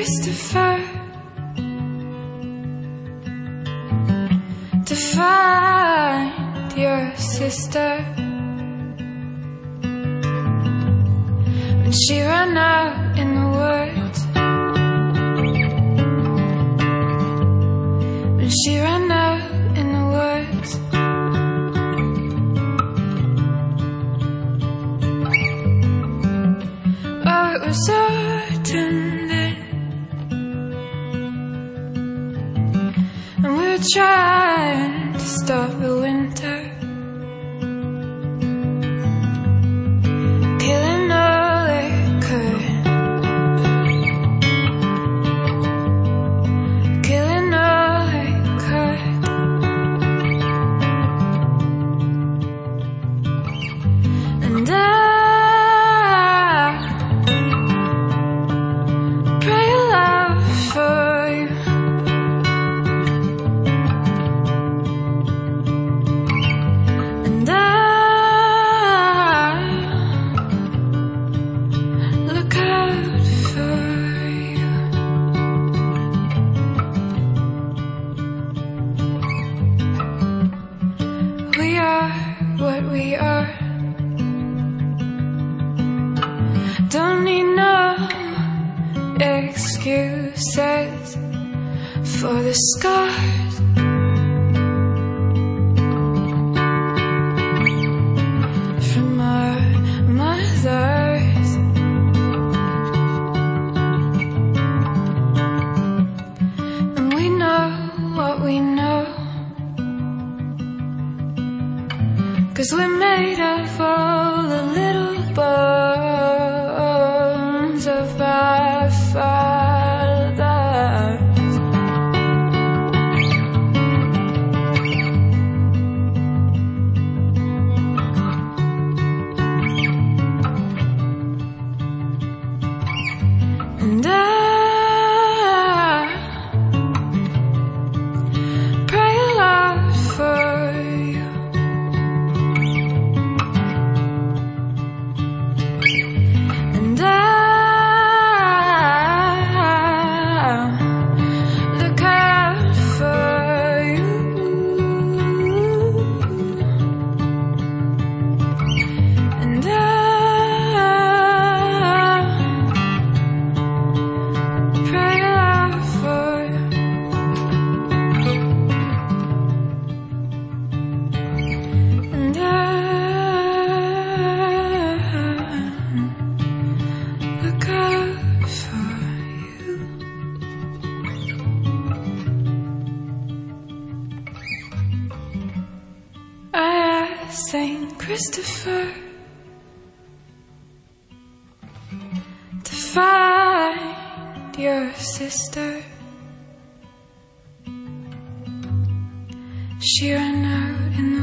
Christopher, to find your sister when she ran out in the woods, when she ran out in the woods. Oh, it was autumn then, and we were trying to stop the winter, killing all it could, killing all it could. And I pray aloud for you, and I look out for you. We are what we are. Don't need no excuses for the scars from our mothers. And we know what we know, 'cause we're made of all the little bones of our fathers. And I pray aloud for you, and I look out for you, and I pray aloud for you, and I look out for you. I asked Saint Christopher to find your sister. She ran out in